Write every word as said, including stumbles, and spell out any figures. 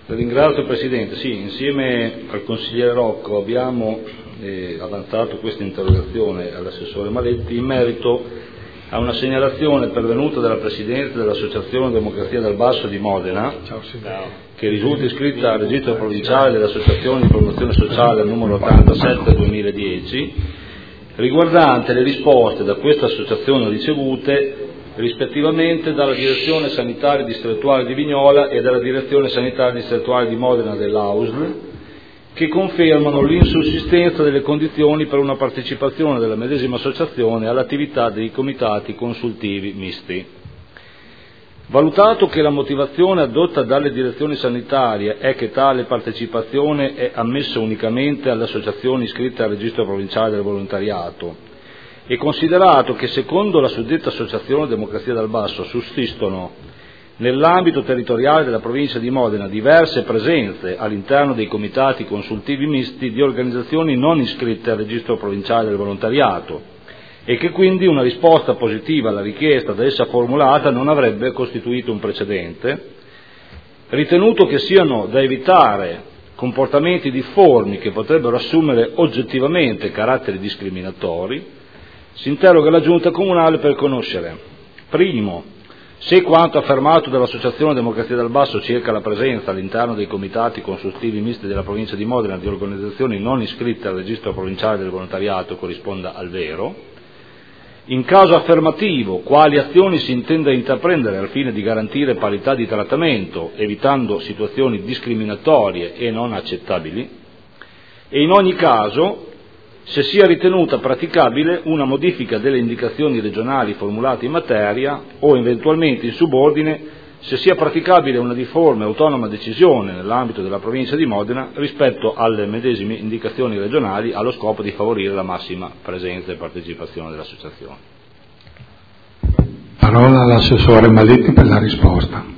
Ringrazio Presidente, sì, insieme al consigliere Rocco abbiamo eh, avanzato questa interrogazione all'assessore Maletti in merito a una segnalazione pervenuta dalla Presidente dell'Associazione Democrazia dal Basso di Modena, Ciao, che risulta iscritta al registro provinciale delle associazioni di promozione sociale numero ottantasette duemiladieci, riguardante le risposte da questa associazione ricevute rispettivamente dalla Direzione Sanitaria Distrettuale di Vignola e dalla Direzione Sanitaria Distrettuale di Modena dell'A U S L, che confermano l'insussistenza delle condizioni per una partecipazione della medesima associazione all'attività dei comitati consultivi misti. Valutato che la motivazione addotta dalle direzioni sanitarie è che tale partecipazione è ammessa unicamente alle associazioni iscritte al registro provinciale del volontariato, e considerato che secondo la suddetta associazione Democrazia dal Basso sussistono nell'ambito territoriale della provincia di Modena diverse presenze all'interno dei comitati consultivi misti di organizzazioni non iscritte al registro provinciale del volontariato, e che quindi una risposta positiva alla richiesta da essa formulata non avrebbe costituito un precedente, ritenuto che siano da evitare comportamenti difformi che potrebbero assumere oggettivamente caratteri discriminatori, si interroga la Giunta Comunale per conoscere: primo, se quanto affermato dall'Associazione Democrazia dal Basso circa la presenza all'interno dei comitati consultivi misti della provincia di Modena di organizzazioni non iscritte al registro provinciale del volontariato corrisponda al vero; in caso affermativo, quali azioni si intenda intraprendere al fine di garantire parità di trattamento, evitando situazioni discriminatorie e non accettabili; e in ogni caso se sia ritenuta praticabile una modifica delle indicazioni regionali formulate in materia o eventualmente in subordine se sia praticabile una difforme e autonoma decisione nell'ambito della provincia di Modena rispetto alle medesime indicazioni regionali allo scopo di favorire la massima presenza e partecipazione dell'associazione. Parola all'assessore Maletti per la risposta.